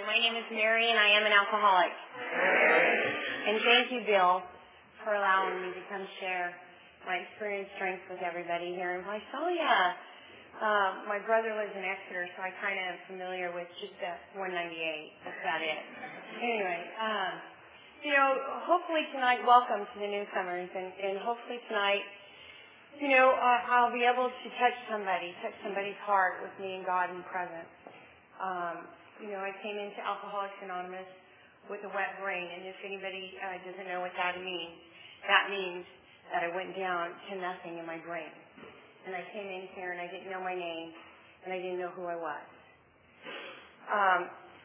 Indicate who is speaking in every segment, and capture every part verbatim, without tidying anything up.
Speaker 1: My name is Mary, and I am an alcoholic. And thank you, Bill, for allowing me to come share my experience strength with everybody here in Visalia. Um, my brother lives in Exeter, so I kind of am familiar with just that one ninety-eight. That's about it. Anyway, um, you know, hopefully tonight, welcome to the newcomers, and, and hopefully tonight, you know, uh, I'll be able to touch somebody, touch somebody's heart with me and God in presence. Um, you know, I came into Alcoholics Anonymous with a wet brain, and if anybody uh, doesn't know what that means, that means that I went down to nothing in my brain. And I came in here, and I didn't know my name, and I didn't know who I was. Um,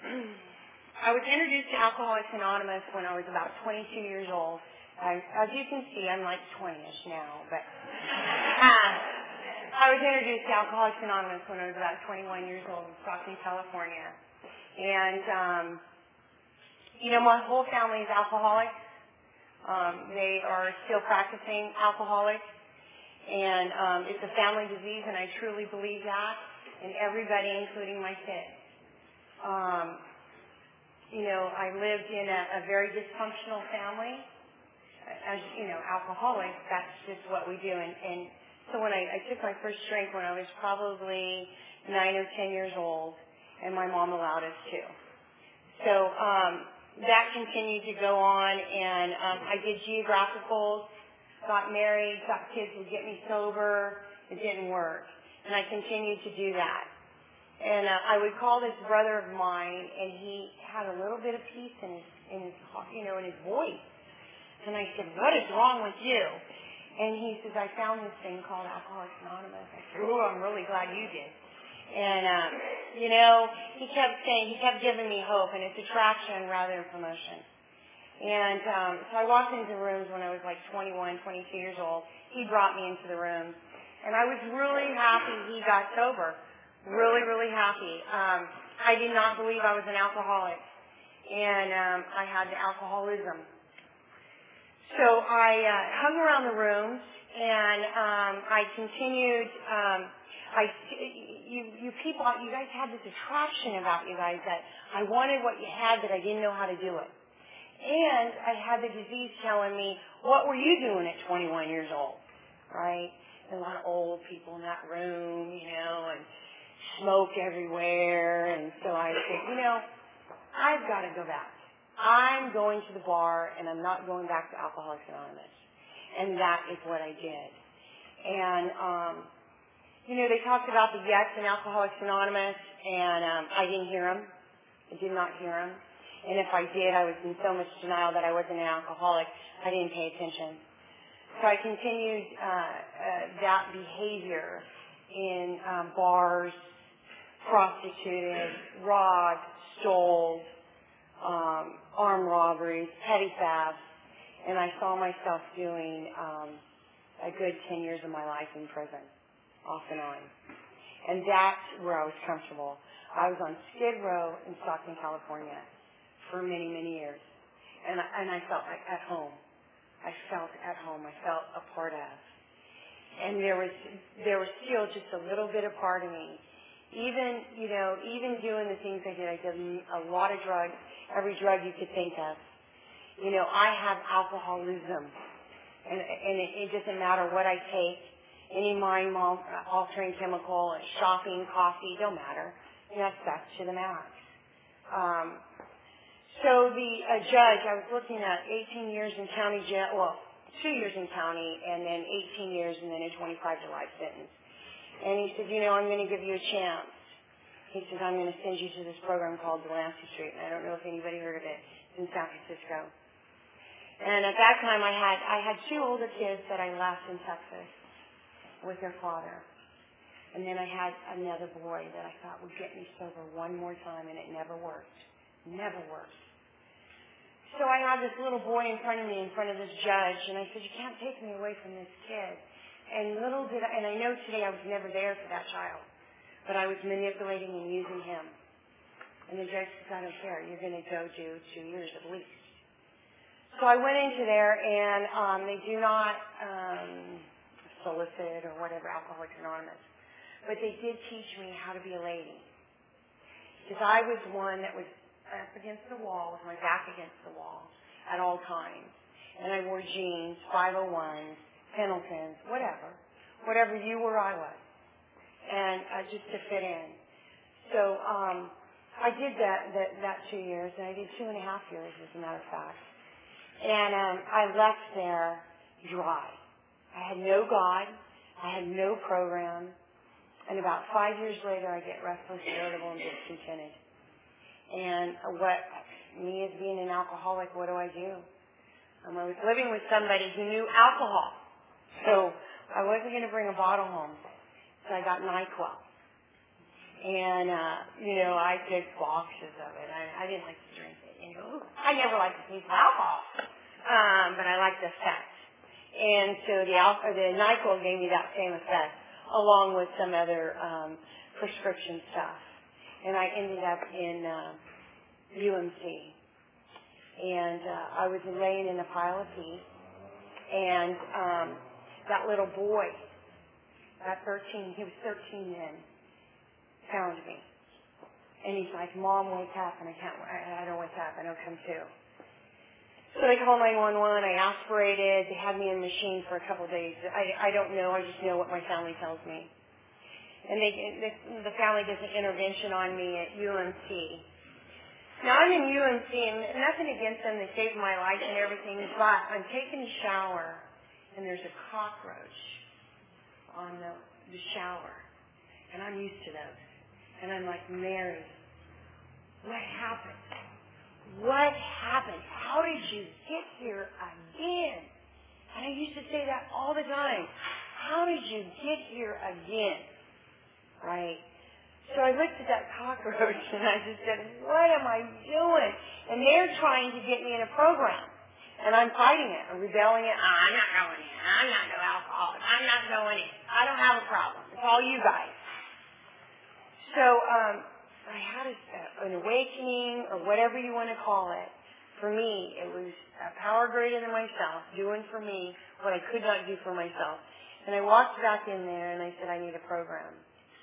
Speaker 1: I was introduced to Alcoholics Anonymous when I was about twenty-two years old. I, as you can see, I'm like twenty-ish now, but uh, I was introduced to Alcoholics Anonymous when I was about twenty-one years old in Stockton, California. And, um, you know, my whole family is alcoholics. Um, they are still practicing alcoholics. And um, it's a family disease, and I truly believe that, and everybody, including my kids. Um, you know, I lived in a, a very dysfunctional family. As, you know, alcoholics, that's just what we do. And, and so when I, I took my first drink when I was probably nine or ten years old, and my mom allowed us to. So um, that continued to go on, and um, I did geographicals, got married, got kids would get me sober. It didn't work. And I continued to do that. And uh, I would call this brother of mine, and he had a little bit of peace in his, in his, you know, in his voice. And I said, "What is wrong with you?" And he says, "I found this thing called Alcoholics Anonymous." I said, "Oh, I'm really glad you did." And, um, you know, he kept saying, he kept giving me hope, and it's attraction rather than promotion. And um, so I walked into rooms when I was like twenty-one, twenty-two years old. He brought me into the room. And I was really happy he got sober. Really, really happy. Um, I did not believe I was an alcoholic. And um, I had the alcoholism. So I uh, hung around the rooms, and um, I continued. Um, I, you, you people, you guys had this attraction about you guys that I wanted what you had, but I didn't know how to do it. And I had the disease telling me, what were you doing at twenty-one years old, right? And a lot of old people in that room, you know, and smoke everywhere. And so I said, you know, I've got to go back. I'm going to the bar, and I'm not going back to Alcoholics Anonymous. And that is what I did. And, um, you know, they talked about the yes in Alcoholics Anonymous, and um, I didn't hear them. I did not hear them. And if I did, I was in so much denial that I wasn't an alcoholic, I didn't pay attention. So I continued uh, uh, that behavior in um, bars, prostituted, robbed, stole, um, armed robberies, petty thefts, and I saw myself doing um, a good ten years of my life in prison, off and on. And that's where I was comfortable. I was on Skid Row in Stockton, California for many, many years. And I, and I felt like at home. I felt at home. I felt a part of. And there was there was still just a little bit of part of me. Even, you know, even doing the things I did, I did a lot of drugs, every drug you could think of. You know, I have alcoholism. And, and it, it doesn't matter what I take, any mind-altering chemical, shopping, coffee, don't matter. You know, that's to the max. Um, so the uh, judge, I was looking at eighteen years in county jail, well, two years in county, and then eighteen years, and then a twenty-five to life sentence. And he said, you know, I'm going to give you a chance. He said, I'm going to send you to this program called Delancey Street. And I don't know if anybody heard of it. It's in San Francisco. And at that time, I had I had two older kids that I left in Texas with their father. And then I had another boy that I thought would get me sober one more time, and it never worked. Never worked. So I had this little boy in front of me, in front of this judge, and I said, you can't take me away from this kid. And little did I, and I know today I was never there for that child, but I was manipulating and using him. And the judge said, I don't care. You're going to go do two years at least. So I went into there, and um, they do not um, solicit or whatever, Alcoholics Anonymous. But they did teach me how to be a lady. Because I was one that was up against the wall with my back against the wall at all times. And I wore jeans, five oh ones, Pendletons, whatever. Whatever you were, I was. And uh, just to fit in. So um, I did that, that that two years, and I did two and a half years, as a matter of fact. And um, I left there dry. I had no God. I had no program. And about five years later, I get restless, irritable, and discontented. And what, me as being an alcoholic, what do I do? Um, I was living with somebody who knew alcohol. So I wasn't going to bring a bottle home. So I got NyQuil. And, uh, you know, I took boxes of it. I, I didn't like to drink it. You know, I never liked the taste of alcohol. Um, but I liked the effect. And so the, al- the NyQuil gave me that same effect, along with some other um, prescription stuff. And I ended up in uh, U M C. And uh, I was laying in a pile of pee. And um, that little boy, at thirteen, he was thirteen then, found me. And he's like, Mom, wake up. And I can't, I, I don't wake up. I don't come to. So they called nine one one. I aspirated. They had me in a machine for a couple of days. I, I don't know. I just know what my family tells me. And they, they, the family does an intervention on me at U M C. Now, I'm in U M C, and nothing against them. They saved my life and everything, but I'm taking a shower, and there's a cockroach on the, the shower. And I'm used to those. And I'm like, Mary, what happened? What happened? How did you get here again? And I used to say that all the time. How did you get here again? Right? So I looked at that cockroach and I just said, what am I doing? And they're trying to get me in a program. And I'm fighting it. I'm rebelling it. Oh, I'm not going in. I'm not no alcoholic. I'm not going in. I don't have a problem. It's all you guys. So, um, I had a, an awakening, or whatever you want to call it. For me, it was a power greater than myself, doing for me what I could not do for myself. And I walked back in there, and I said, I need a program.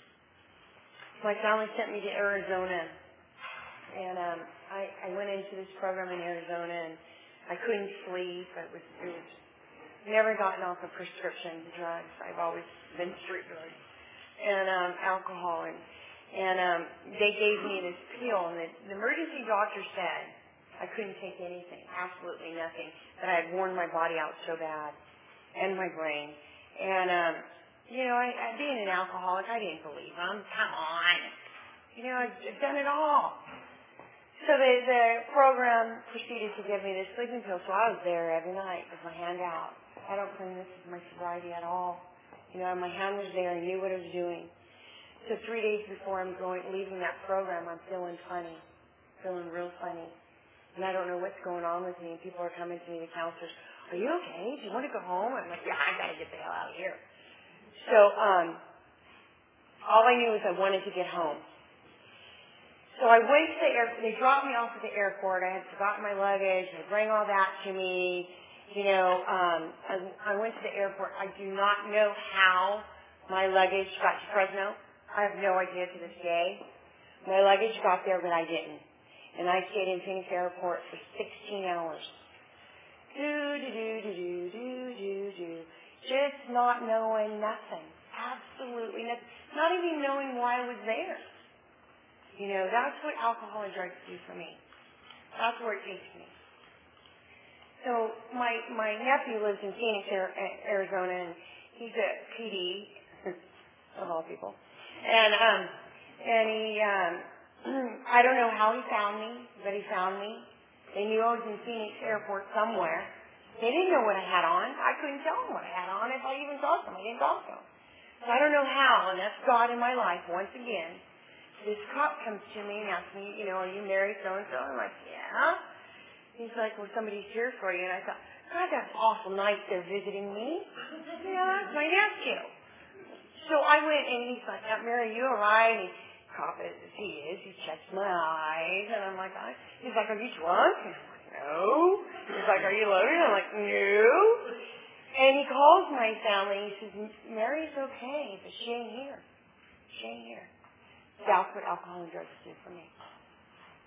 Speaker 1: My family sent me to Arizona, and um, I, I went into this program in Arizona, and I couldn't sleep. It was, it was never gotten off of prescription drugs. I've always been street drugs and um, alcohol, and And um, they gave me this pill, and the, the emergency doctor said I couldn't take anything, absolutely nothing, that I had worn my body out so bad, and my brain. And, um, you know, I, I, being an alcoholic, I didn't believe them. Come on. You know, I've, I've done it all. So the, the program proceeded to give me this sleeping pill, so I was there every night with my hand out. I don't claim this is my sobriety at all. You know, my hand was there. I knew what I was doing. So three days before I'm going, leaving that program, I'm feeling funny, feeling real funny. And I don't know what's going on with me. And people are coming to me, the counselors, are you okay? Do you want to go home? I'm like, yeah, I got to get the hell out of here. So um, all I knew was I wanted to get home. So I went to the airport. They dropped me off at the airport. I had forgotten my luggage. They bring all that to me. You know, um, I, I went to the airport. I do not know how my luggage got to Fresno. I have no idea to this day. My luggage got there, but I didn't. And I stayed in Phoenix Airport for sixteen hours. Do, do, do, do, do, do, do, do. Just not knowing nothing. Absolutely nothing. Not even knowing why I was there. You know, that's what alcohol and drugs do for me. That's where it takes me. So my my nephew lives in Phoenix, Arizona, and he's a P D, of all people. And um, and he, um, I don't know how he found me, but he found me. They knew I was in Phoenix Airport somewhere. They didn't know what I had on. I couldn't tell them what I had on if I even talked to them. I didn't talk to them. So I don't know how, and that's God in my life once again. This cop comes to me and asks me, you know, are you married so-and-so? I'm like, yeah. He's like, well, somebody's here for you. And I thought, God, that's awful nice they're visiting me. You know, that's my nephew. So I went, and he's like, Aunt Mary, you all right? And he, cop as he is, he checks my eyes. And I'm like, I, he's like, are you drunk? And I'm like, no. He's like, are you loaded? I'm like, no. And he calls my family. He says, Mary's okay, but she ain't here. She ain't here. That's what alcohol and drugs do for me.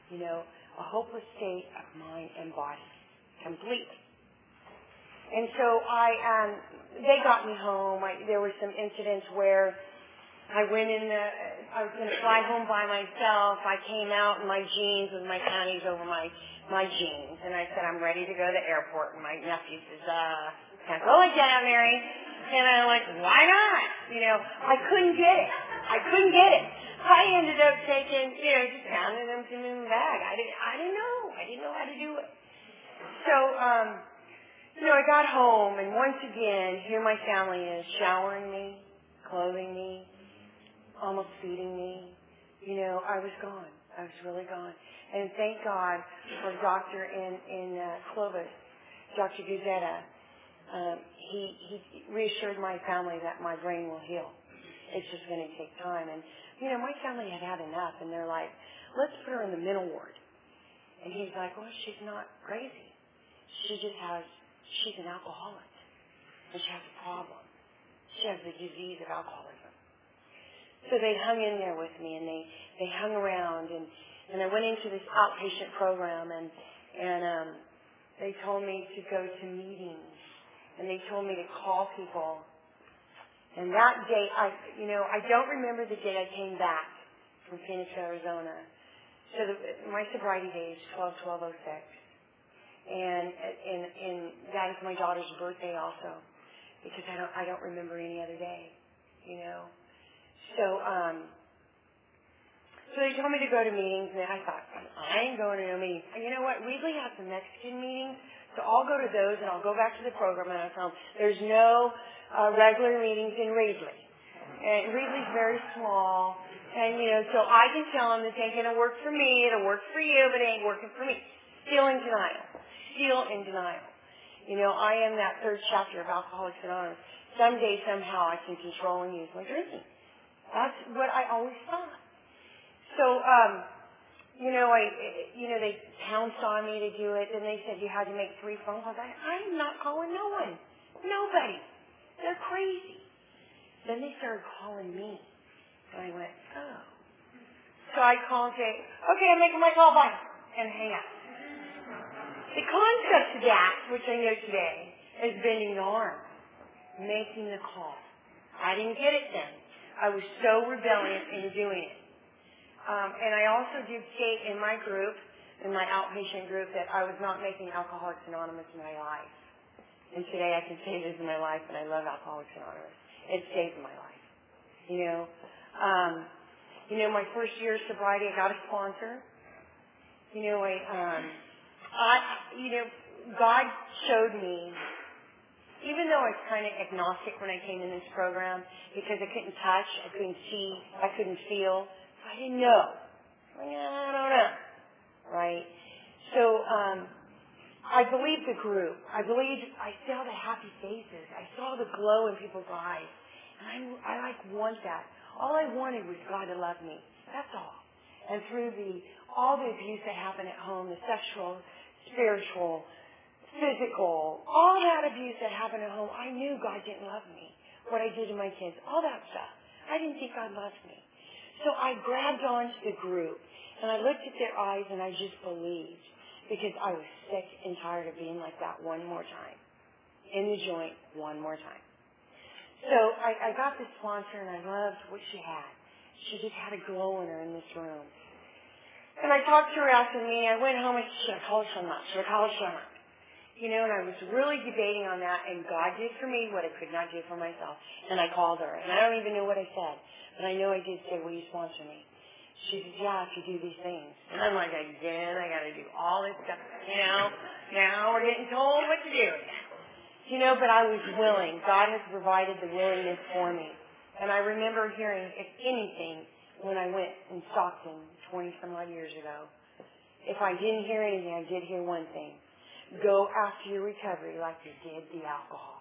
Speaker 1: you know, a hopeless state of mind and body, completely. And so I, um, they got me home. I, there were some incidents where I went in the, I was going to fly home by myself. I came out in my jeans with my panties over my, my jeans. And I said, I'm ready to go to the airport. And my nephew says, uh, can't go like that, Mary. And I'm like, why not? You know, I couldn't get it. I couldn't get it. I ended up taking, you know, just pounding them in the bag. I didn't, I didn't know. I didn't know how to do it. So, um, you know, I got home, and once again, here my family is showering me, clothing me, almost feeding me. You know, I was gone. I was really gone. And thank God for a doctor in, in uh, Clovis, Doctor Guzetta. Um, he, he reassured my family that my brain will heal. It's just going to take time. And, you know, my family had had enough, and they're like, let's put her in the mental ward. And he's like, well, she's not crazy. She just has, she's an alcoholic. And she has a problem. She has the disease of alcoholism. So they hung in there with me, and they, they hung around, and, and I went into this outpatient program, and, and um, they told me to go to meetings, and they told me to call people. And that day, I, you know, I don't remember the day I came back from Phoenix, Arizona. So the, my sobriety day is twelve twelve oh six. And, and, and that is my daughter's birthday also, because I don't, I don't remember any other day, you know. So, um, so they told me to go to meetings, and I thought, I ain't going to no meetings. And you know what? Reedley has some Mexican meetings, so I'll go to those, and I'll go back to the program, and I tell them there's no uh, regular meetings in Reedley. And Reedley's very small, and, you know, so I can tell them this ain't going to work for me. It'll work for you, but it ain't working for me. Still in denial. Still in denial. You know, I am that third chapter of Alcoholics Anonymous. Someday, somehow, I can control and use my drinking. That's what I always thought. So, um, you know, I, you know, they pounced on me to do it, and they said you had to make three phone calls. I, I'm not calling no one, nobody. They're crazy. Then they started calling me, and I went, oh. So I call and say, okay, I'm making my call, bye, and hang up. The concept of that, which I know today, is bending the arm, making the call. I didn't get it then. I was so rebellious in doing it. Um, and I also did state in my group, in my outpatient group, that I was not making Alcoholics Anonymous in my life. And today I can say this in my life, and I love Alcoholics Anonymous. It saved my life. You know, um, you know, my first year of sobriety, I got a sponsor. You know, I, um, I, you know, God showed me. Even though I was kind of agnostic when I came in this program, because I couldn't touch, I couldn't see, I couldn't feel, I didn't know. I don't know, right? So um, I believed the group. I believed, I saw the happy faces. I saw the glow in people's eyes. And I, I like want that. All I wanted was God to love me. That's all. And through the all the abuse that happened at home, the sexual, spiritual, physical, all that abuse that happened at home, I knew God didn't love me. What I did to my kids, all that stuff. I didn't think God loved me. So I grabbed onto the group, and I looked at their eyes, and I just believed, because I was sick and tired of being like that one more time. In the joint, one more time. So I, I got this sponsor, and I loved what she had. She just had a glow in her in this room. And I talked to her after the meeting. I went home and said, should I call her or not? Should I call her or not? You know, and I was really debating on that, and God did for me what I could not do for myself. And I called her, and I don't even know what I said, but I know I did say, will you sponsor me? She said, yeah, if you do these things. And I'm like, again, I got to do all this stuff. You know, now we're getting told what to do. You know, but I was willing. God has provided the willingness for me. And I remember hearing, if anything, when I went in Stockton twenty-some odd years ago, if I didn't hear anything, I did hear one thing. Go after your recovery like you did the alcohol.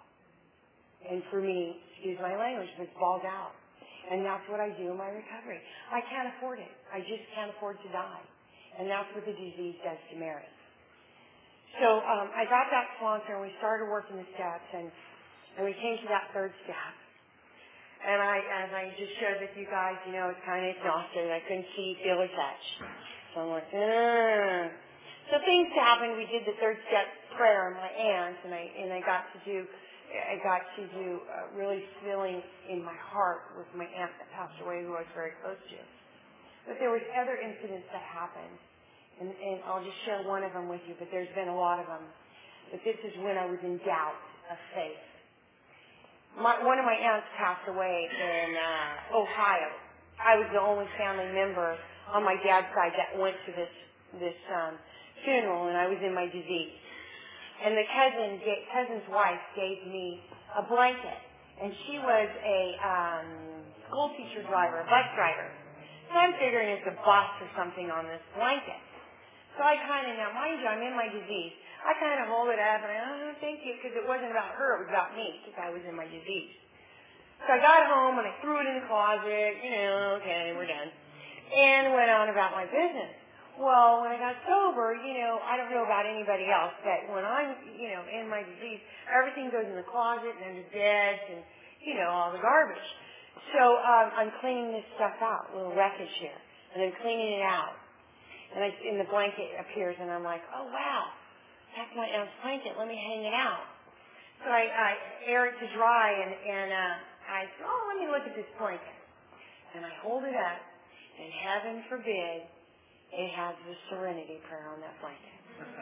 Speaker 1: And for me, excuse my language, but it's balled out. And that's what I do in my recovery. I can't afford it. I just can't afford to die. And that's what the disease does to Mary. So um, I got that sponsor, and we started working the steps, and, and we came to that third step. And I, as I just shared with you guys, you know, it's kind of exhausted. I couldn't see, feel, or touch. So I'm like, Ugh. So things happened. We did the third step prayer on my aunt, and I and I got to do, I got to do uh, really feeling in my heart with my aunt that passed away, who I was very close to. But there was other incidents that happened, and, and I'll just share one of them with you. But there's been a lot of them. But this is when I was in doubt of faith. My, one of my aunts passed away in uh, Ohio. I was the only family member on my dad's side that went to this this um, funeral, and I was in my disease. And the cousin, cousin's wife gave me a blanket, and she was a um, school teacher driver, a bus driver. So I'm figuring it's a bus or something on this blanket. So I kind of, now mind you, I'm in my disease. I kind of hold it up, and I, oh, thank you, because it wasn't about her, it was about me, because I was in my disease. So I got home, and I threw it in the closet, you know, okay, we're done. And went on about my business. Well, when I got sober, you know, I don't know about anybody else, but when I'm, you know, in my disease, everything goes in the closet and under beds and, you know, all the garbage. So um, I'm cleaning this stuff out, little wreckage here, and I'm cleaning it out. And I, and the blanket appears, and I'm like, oh, wow, that's my aunt's blanket. Let me hang it out. So I, I air it to dry, and, and uh, I said, oh, let me look at this blanket. And I hold it up. And heaven forbid, it has the serenity prayer on that blanket.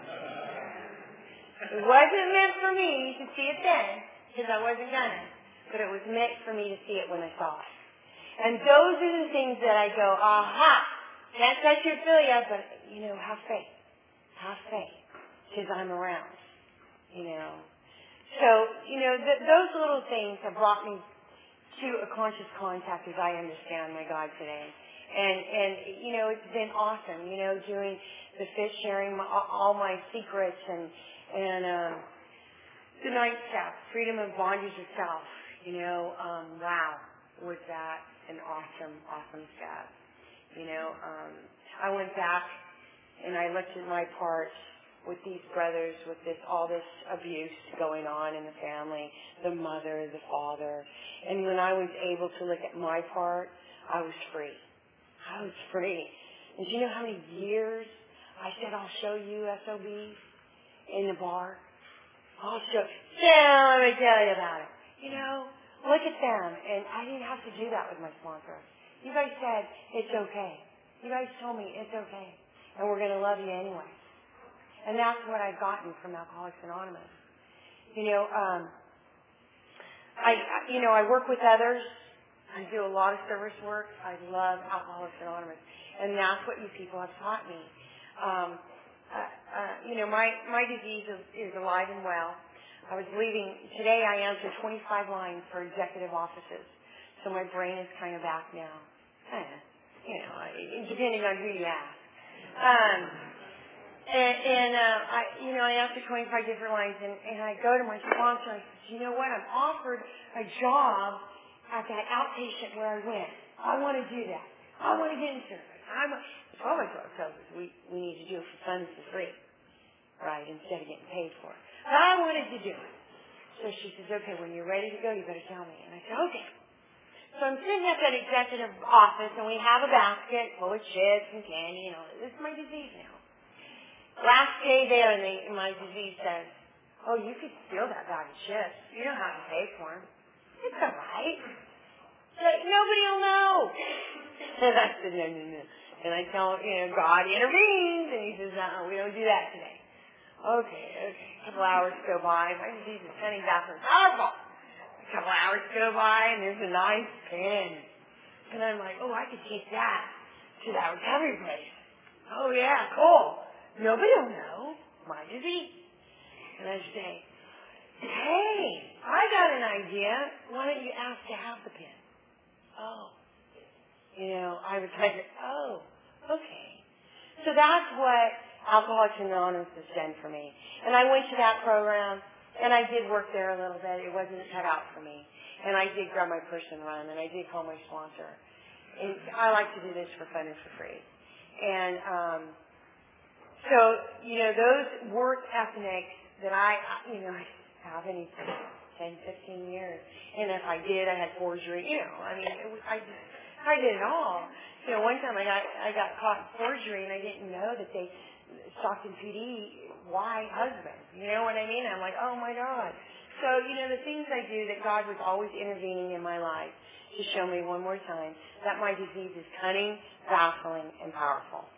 Speaker 1: It wasn't meant for me to see it then, because I wasn't gonna, but it was meant for me to see it when I saw it. And those are the things that I go, aha, can't touch your philia, but, you know, have faith. Have faith, because I'm around, you know. So, you know, th- those little things have brought me to a conscious contact as I understand my God today. And, and, you know, it's been awesome, you know, doing the fit, sharing my, all my secrets and, and, um, the ninth step, freedom of bondage of self, you know, um, wow, was that an awesome, awesome step. You know, um, I went back and I looked at my part with these brothers, with this, all this abuse going on in the family, the mother, the father. And when I was able to look at my part, I was free. I was free. And do you know how many years I said, I'll show you S O Bs in the bar? I'll show you. Yeah, let me tell you about it. You know, look at them. And I didn't have to do that with my sponsor. You guys said, it's okay. You guys told me it's okay. And we're going to love you anyway. And that's what I've gotten from Alcoholics Anonymous. You know, um, I, you know, I work with others. I do a lot of service work. I love Alcoholics Anonymous. And that's what you people have taught me. Um, uh, uh, you know, my, my disease is, is alive and well. I was leaving, today I answer twenty-five lines for executive offices. So my brain is kind of back now. Eh, you know, depending on who you ask. Um, and, and uh, I, you know, I answer twenty-five different lines, and, and I go to my sponsor and I say, you know what, I'm offered a job at that outpatient where I went. I want to do that. I want to get in service. I'm a, all my drug service we, we need to do it for fun and for free, right, instead of getting paid for it. But I wanted to do it. So she says, okay, when you're ready to go, you better tell me. And I said, okay. So I'm sitting at that executive office, and we have a basket full of chips and candy, and all. This is my disease now. Last day there, and they, my disease says, oh, you could steal that bag of chips. You don't have to pay for them. It's all right. Like, nobody will know. And I said, no, no, no. And I tell him, you know, God intervenes. And he says, no, we don't do that today. Okay, okay. A couple hours go by. My disease is sending back from powerful. A couple hours go by, and there's a nice pen. And I'm like, oh, I could take that to that recovery place. Oh, yeah, cool. Nobody will know my disease. And I say, hey, I got an idea. Why don't you ask to have the pen? Oh. You know, I was like, oh, okay. So that's what Alcoholics Anonymous has done for me. And I went to that program, and I did work there a little bit. It wasn't cut out for me. And I did grab my purse and run, and I did call my sponsor. And I like to do this for fun and for free. And um, so, you know, those work ethics that I, you know, I haven't in ten, fifteen years. And if I did, I had forgery. You know, I mean, it was, I just, I did it all. You know, one time I got I got caught in forgery and I didn't know that they Stockton P D, why husband? You know what I mean? I'm like, oh my God. So, you know, the things I do that God was always intervening in my life to show me one more time that my disease is cunning, baffling, and powerful.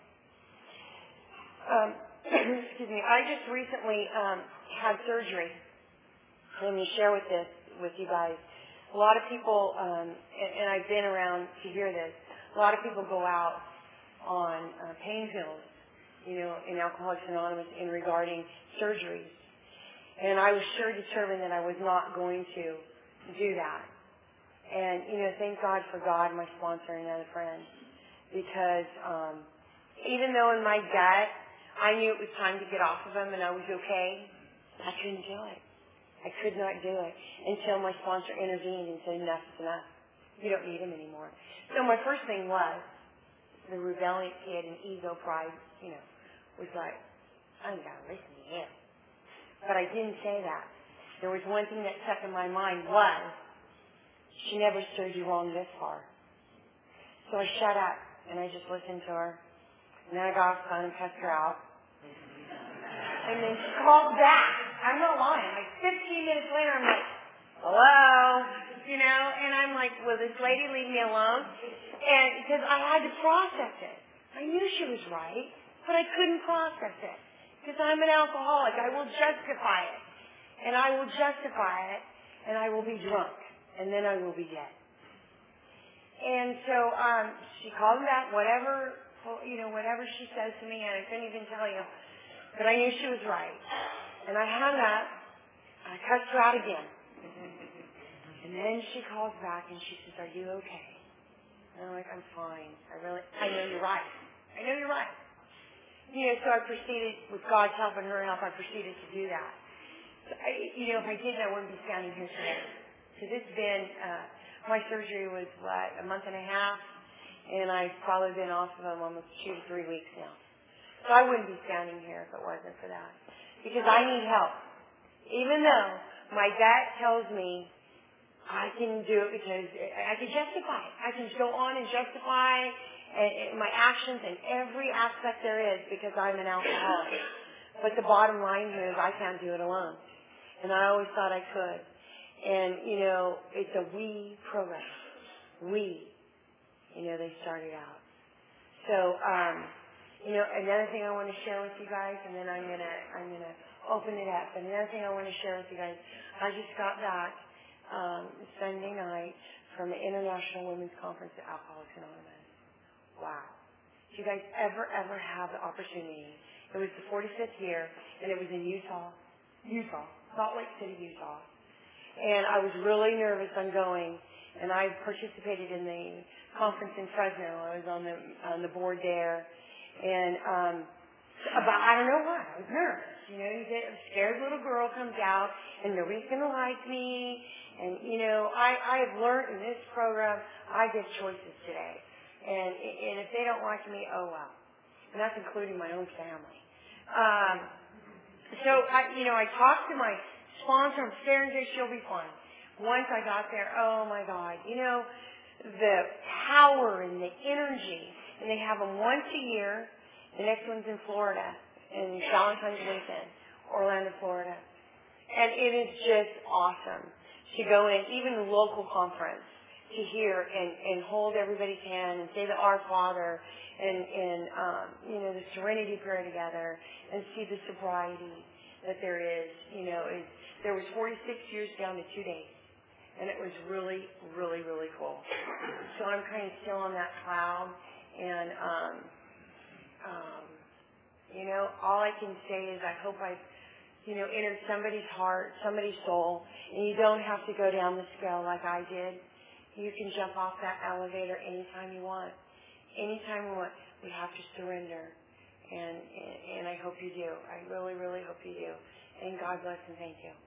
Speaker 1: Um, excuse me. I just recently um, had surgery. Let me share with this with you guys. A lot of people, um, and, and I've been around to hear this, a lot of people go out on uh, pain pills, you know, in Alcoholics Anonymous in regarding surgeries. And I was sure determined that I was not going to do that. And, you know, thank God for God, my sponsor, and another friend. Because um, even though in my gut, I knew it was time to get off of them and I was okay, I couldn't do it. I could not do it until my sponsor intervened and said, enough is enough. You don't need him anymore. So my first thing was, the rebellious kid and ego pride, you know, was like, I'm going to listen to him. But I didn't say that. There was one thing that stuck in my mind was, she never steered you wrong this far. So I shut up and I just listened to her. And then I got off the phone and cussed her out. And then she called back. I'm not lying. Like fifteen minutes later, I'm like, hello? You know? And I'm like, will this lady leave me alone? And because I had to process it. I knew she was right, but I couldn't process it. Because I'm an alcoholic. I will justify it. And I will justify it, and I will be drunk. And then I will be dead. And so um, she called me back, whatever, you know, whatever she says to me, and I couldn't even tell you. But I knew she was right. And I hung up. I cussed her out again. And then she calls back and she says, are you okay? And I'm like, I'm fine. I really, I know you're right. I know you're right. You know, so I proceeded, with God's help and her help, I proceeded to do that. So I, you know, if I didn't, I wouldn't be standing here today. Because it's been, uh, my surgery was, what, a month and a half? And I've probably been off of them almost two to three weeks now. So I wouldn't be standing here if it wasn't for that. Because I need help. Even though my gut tells me I can do it because I can justify it. I can go on and justify my actions in every aspect there is because I'm an alcoholic. But the bottom line here is I can't do it alone. And I always thought I could. And, you know, it's a we program. We. You know, they started out. So, um... you know, another thing I want to share with you guys, and then I'm gonna I'm gonna open it up. And another thing I want to share with you guys, I just got back um, Sunday night from the International Women's Conference at Alcoholics Anonymous. Wow! Did you guys ever ever have the opportunity? It was the forty-fifth year, and it was in Utah, Utah, Salt Lake City, Utah. And I was really nervous on going, and I participated in the conference in Fresno. I was on the on the board there. And um, about, I don't know why, I was nervous. You know, you get a scared little girl comes out, and nobody's going to like me. And, you know, I, I have learned in this program, I get choices today. And, and if they don't like me, oh well. And that's including my own family. Um, so, I, you know, I talked to my sponsor, I'm staring at she'll be fine. Once I got there, oh my God, you know, the power and the energy. And they have them once a year. The next one's in Florida, in Valentine's weekend, Orlando, Florida. And it is just awesome to go in, even the local conference, to hear and, and hold everybody's hand and say the Our Father and, and um, you know, the Serenity Prayer together and see the sobriety that there is. You know, it, there was forty-six years down to two days. And it was really, really, really cool. So I'm kind of still on that cloud. And, um, um, you know, all I can say is I hope I've, you know, entered somebody's heart, somebody's soul, and you don't have to go down the scale like I did. You can jump off that elevator anytime you want. Anytime you want. We have to surrender. And, and, and I hope you do. I really, really hope you do. And God bless and thank you.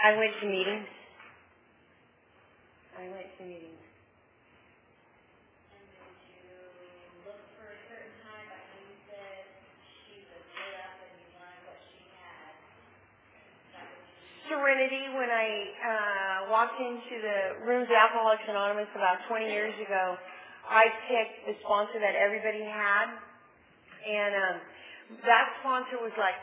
Speaker 1: I went to meetings. I went to meetings.
Speaker 2: And then you look for a certain time, like you said, she was lit up and you learned what she had. That was
Speaker 1: Serenity, when I uh, walked into the rooms of Alcoholics Anonymous about twenty years ago, I picked the sponsor that everybody had. And um, that sponsor was like,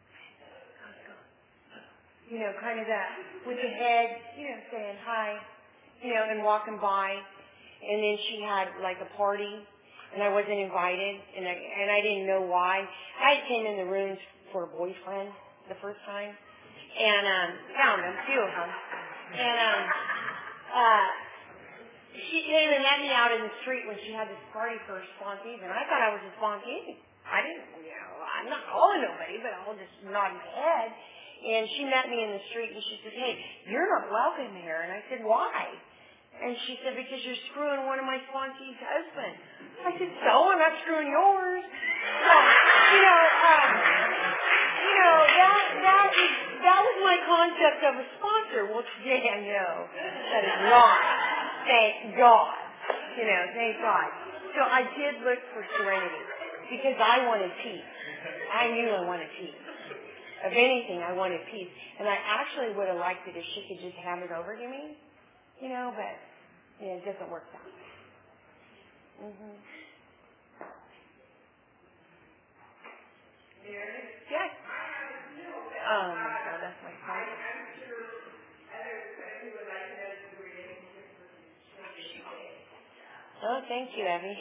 Speaker 1: you know, kind of that, with the head, you know, saying hi, you know, and walking by. And then she had like a party, and I wasn't invited, and I, and I didn't know why. I came in the rooms for a boyfriend the first time, and um, found them, few of them. And um, uh, she came and met me out in the street when she had this party for her sponsees, and I thought I was a sponsee. I didn't, you know, I'm not calling nobody, but I'll just nod my head. And she met me in the street, and she said, hey, you're not welcome here. And I said, why? And she said, because you're screwing one of my sponsees' husbands. I said, so? I'm not screwing yours. So, you know, um, you know, that, that, is, that was my concept of a sponsor. Well, today I know that is not. Thank God. You know, thank God. So I did look for serenity because I wanted peace. I knew I wanted peace. Of anything, I wanted peace. And I actually would have liked it if she could just hand it over to me. You know, but you know, it doesn't work that way. Mm-hmm. Yes. Oh my God, that's my phone. Oh, thank you, Evie.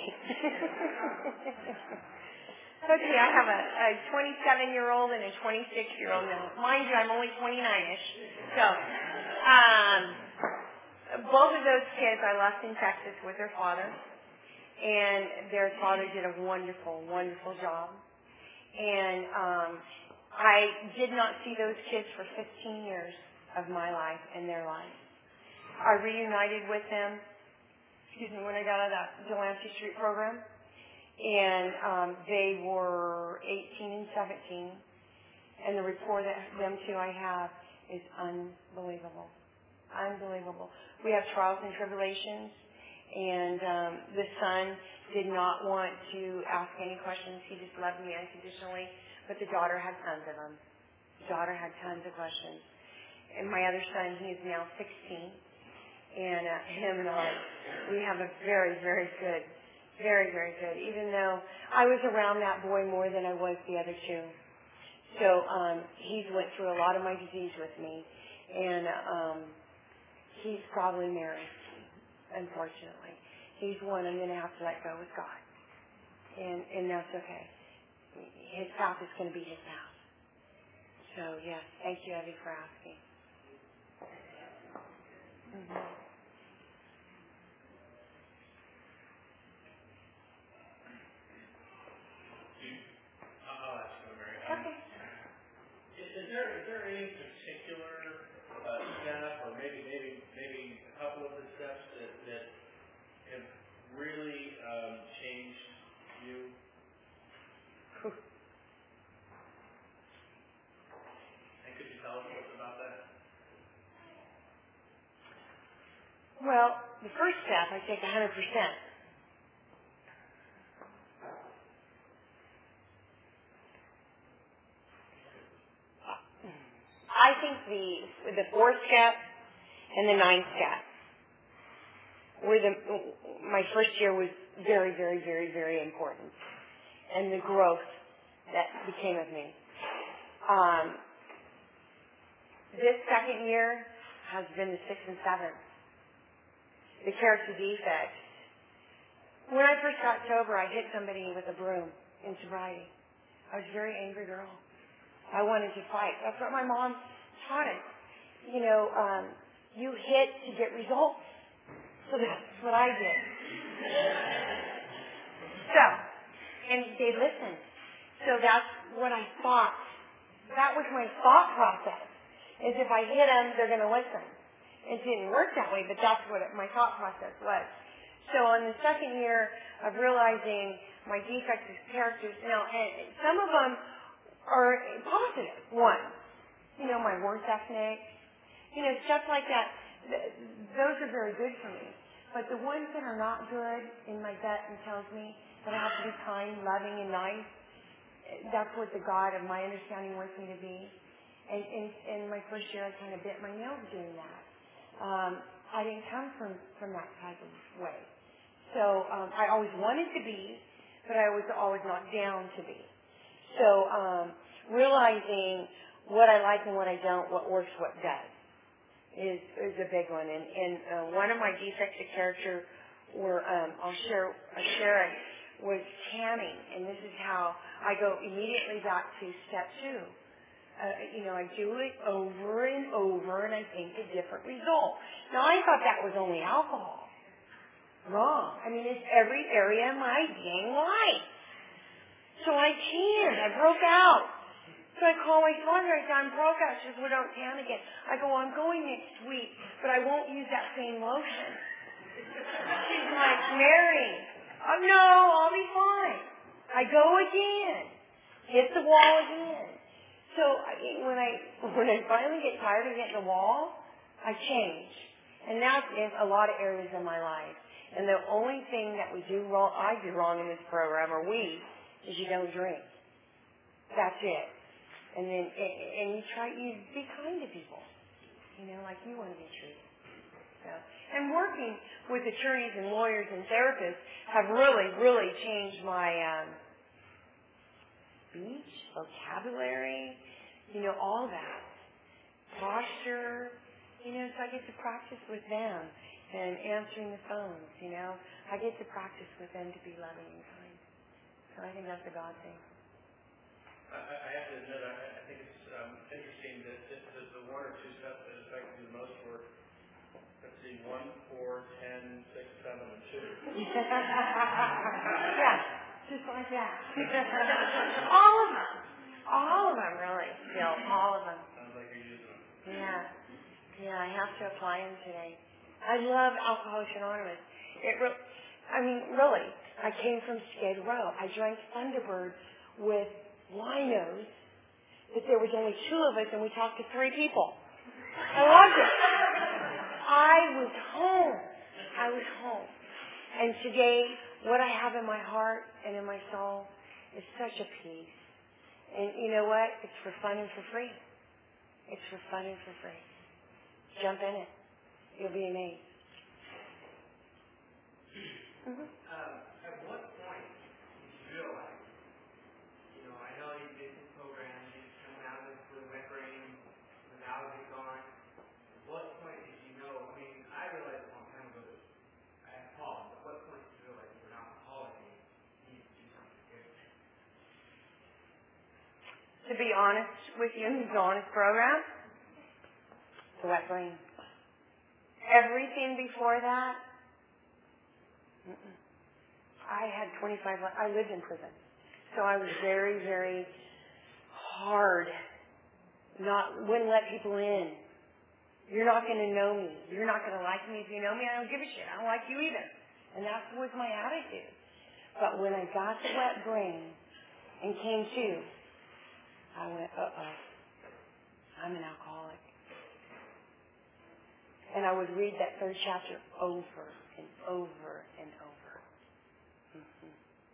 Speaker 1: Okay, I have a, a twenty-seven-year-old and a twenty-six-year-old now. Mind you, I'm only twenty-nine-ish. So, um, both of those kids I left in Texas with their father, and their father did a wonderful, wonderful job. And um, I did not see those kids for fifteen years of my life and their life. I reunited with them, excuse me, when I got out of that Delancey Street program. And um, they were eighteen and seventeen, and the rapport that them two I have is unbelievable, unbelievable. We have trials and tribulations, and um, the son did not want to ask any questions. He just loved me unconditionally, but the daughter had tons of them. The daughter had tons of questions. And my other son, he is now sixteen, and uh, him and I, we have a very, very good Very, very good, even though I was around that boy more than I was the other two. So um, he's went through a lot of my disease with me, and um, he's probably married, unfortunately. He's one I'm going to have to let go with God, and, and that's okay. His path is going to be his path. So, yes, thank you, Evie, for asking. Mm-hmm. Okay.
Speaker 3: Is, is there is there any particular uh, step, or maybe maybe maybe a couple of the steps that, that have really um, changed you? And could you tell us about that?
Speaker 1: Well, the first step, I take one hundred percent. I think the the fourth step and the ninth step were the, my first year was very, very, very, very important, and the growth that became of me. Um, this second year has been the sixth and seventh. The character defects. When I first got sober, I hit somebody with a broom in sobriety. I was a very angry girl. I wanted to fight. That's what my mom taught us. You know, um, you hit to get results. So that's what I did. So, and they listened. So that's what I thought. That was my thought process. Is if I hit them, they're going to listen. It didn't work that way, but that's what it, my thought process was. So on the second year of realizing my defects as characters, now, and some of them are positive. One, you know, my work ethic. You know, stuff like that. Th- those are very good for me. But the ones that are not good in my gut and tells me that I have to be kind, loving, and nice, that's what the God of my understanding wants me to be. And in, in my first year, I kind of bit my nails doing that. Um, I didn't come from, from that type of way. So um, I always wanted to be, but I was always knocked down to be. So um, realizing what I like and what I don't, what works, what does, is is a big one. And, and uh, one of my defects of character, were um, I'll share I'll share it, was tanning, and this is how I go immediately back to step two. Uh, you know, I do it over and over, and I think a different result. Now, I thought that was only alcohol. Wrong. I mean, it's every area of my dang life. So I tanned. I broke out. So I call my father. I said, I'm broke out. She says, well, don't tan again. I go, well, I'm going next week, but I won't use that same lotion. She's like, Mary, oh, no, I'll be fine. I go again. Hit the wall again. So I, when I when I finally get tired of hitting the wall, I change. And that's in a lot of areas of my life. And the only thing that we do wrong, I do wrong in this program, or we, is you don't drink. That's it. And then and you try you be kind to people, you know, like you want to be treated. So, and working with attorneys and lawyers and therapists have really, really changed my um, speech, vocabulary, you know, all that. Posture, you know, so I get to practice with them and answering the phones, you know. I get to practice with them to be loving and kind. So I think that's a God thing.
Speaker 3: I, I have to admit, I, I think it's um, interesting that, that, that the one or two steps that affect you the most were, let's see, one, four, ten, six, seven, and two.
Speaker 1: Yeah, just like that. All of them. All of them, really, Bill. All of them.
Speaker 3: Sounds like you're using them.
Speaker 1: Yeah. Yeah, I have to apply them today. I love Alcoholics Anonymous. It re- I mean, really, I came from Skid Row. I drank Thunderbird with winos, but there was only two of us, and we talked to three people. I loved it. I was home. I was home. And today, what I have in my heart and in my soul is such a peace. And you know what? It's for fun and for free. It's for fun and for free. Jump in it. You'll be amazed. Mm-hmm.
Speaker 4: Uh, at what point did you realize, you know, I know you did some programs, you come out of this with wet brain, the knowledge is gone. At what point did you know? I mean, I realized a long time ago that I had problems. At what point did you realize you were an alcoholic and you needed to do something different?
Speaker 1: To be honest with you, in the Honest program, the wet brain. Everything before that, mm-mm. I had twenty-five, I lived in prison. So I was very, very hard. Not, wouldn't let people in. You're not going to know me. You're not going to like me if you know me. I don't give a shit. I don't like you either. And that was my attitude. But when I got the wet brain and came to, I went, uh-oh, I'm an alcoholic. And I would read that third chapter over and over and over. Mm-hmm.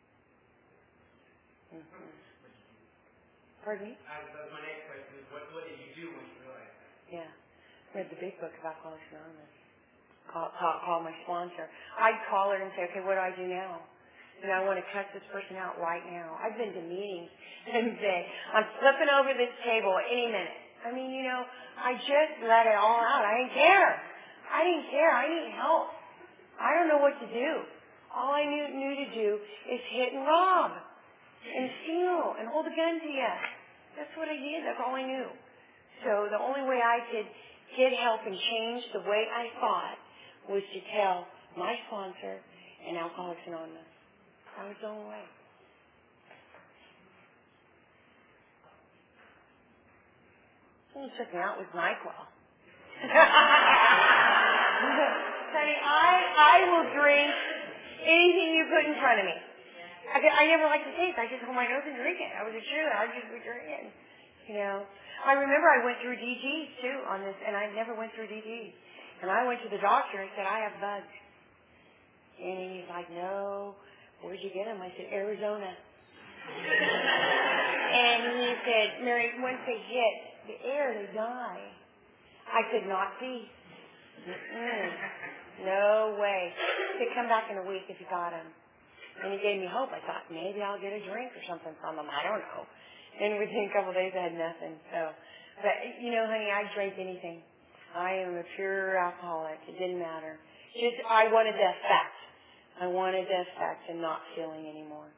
Speaker 1: Mm-hmm. Pardon me?
Speaker 4: Uh, that was my next question is, what, what did you do when you realized that?
Speaker 1: Yeah. Read the big book of Alcoholics Anonymous. Call, call, call my sponsor. I'd call her and say, okay, what do I do now? You know, I want to cut this person out right now. I've been to meetings and say, I'm flipping over this table any minute. I mean, you know, I just let it all out. I didn't care. I didn't care. I need help. I don't know what to do. All I knew, knew to do is hit and rob and steal and hold a gun to you. That's what I did. That's all I knew. So the only way I could get help and change the way I thought was to tell my sponsor and Alcoholics Anonymous. That was the only way. He took me out with NyQuil. Honey, I I will drink anything you put in front of me. I, I never liked the taste. I just hold my nose and drink it. I was a cheerleader. I just would drink it. You know, I remember I went through D Gs too on this, and I never went through D Gs. And I went to the doctor and said, I have bugs. And he's like, no, where'd you get them? I said, Arizona. And he said, Mary, once they hit the air, they die. I could not be. Mm-mm. No way. He said, come back in a week if you got them. And he gave me hope. I thought, maybe I'll get a drink or something from them. I don't know. And within a couple of days, I had nothing. So, but, you know, honey, I drank anything. I am a pure alcoholic. It didn't matter. Just, I wanted the effect. I wanted the effect and not feeling anymore.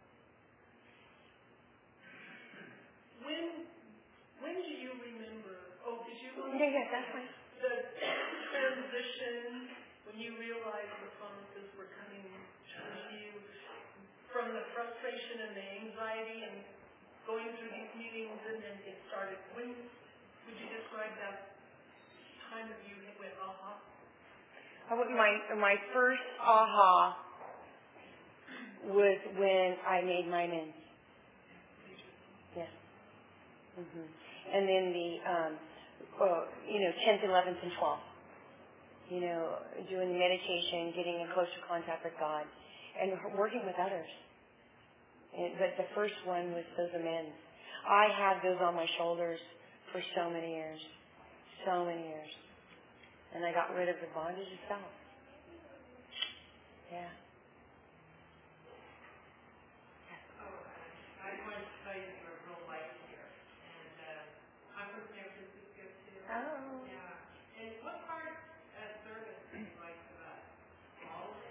Speaker 5: When, when do you remember, oh, did you remember
Speaker 1: Yeah, yeah, definitely.
Speaker 5: the transition when you realized the promises were coming to you from the frustration and the anxiety and going through these meetings and then it started? When would you describe that time that you went, aha?
Speaker 1: I went- My, my first aha was when I made my amends. Yeah. Mm-hmm. And then the, um, well, you know, tenth, eleventh, and twelfth. You know, doing the meditation, getting in closer contact with God, and working with others. And, but the first one was those amends. I had those on my shoulders for so many years. So many years. And I got rid of the bondage of self. Yeah.
Speaker 4: I want to tell you your real life here. And uh, I'm from San Francisco too.
Speaker 1: Oh.
Speaker 4: Yeah. And what part of service do you like the best? All of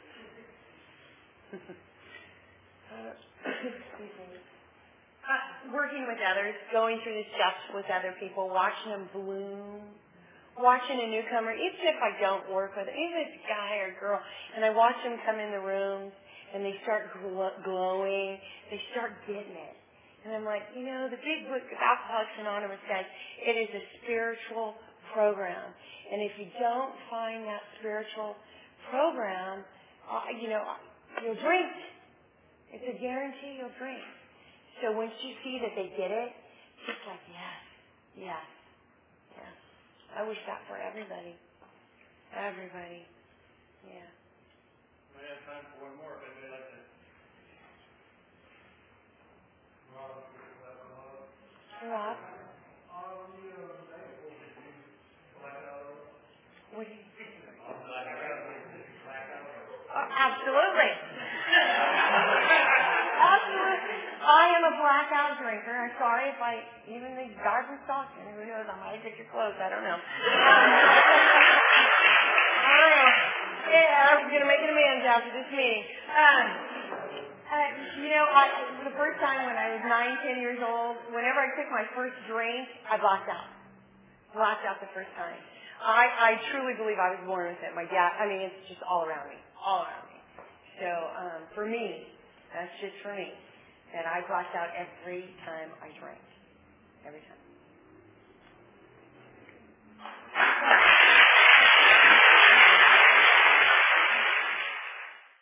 Speaker 4: it?
Speaker 1: Uh, excuse me. Uh, working with others, going through the steps with other people, watching them bloom, watching a newcomer, even if I don't work with it, even if it's a guy or a girl, and I watch them come in the room and they start gl- glowing, they start getting it. And I'm like, you know, the big book of Alcoholics Anonymous says it is a spiritual program. And if you don't find that spiritual program, uh, you know, you'll drink. It's a guarantee you'll drink. So once you see that they get it, it's like, yes, yes, yes. I wish that for everybody. Everybody. Yeah.
Speaker 3: We have time for one more, if anybody like to.
Speaker 1: Rob? What do you think? Uh, absolutely. Absolutely. I am a blackout drinker. I'm sorry if I, even the garden Stockton, who knows, I might get your clothes, I don't know. I don't know. Yeah, I'm going to make an amends after this meeting. Um, uh, you know, I, the first time when I was nine, ten years old, whenever I took my first drink, I blacked out. Blacked out the first time. I, I truly believe I was born with it. My dad, I mean, it's just all around me. All around me. So, um, for me, that's just for me, that I blacked out every time I drank. Every time.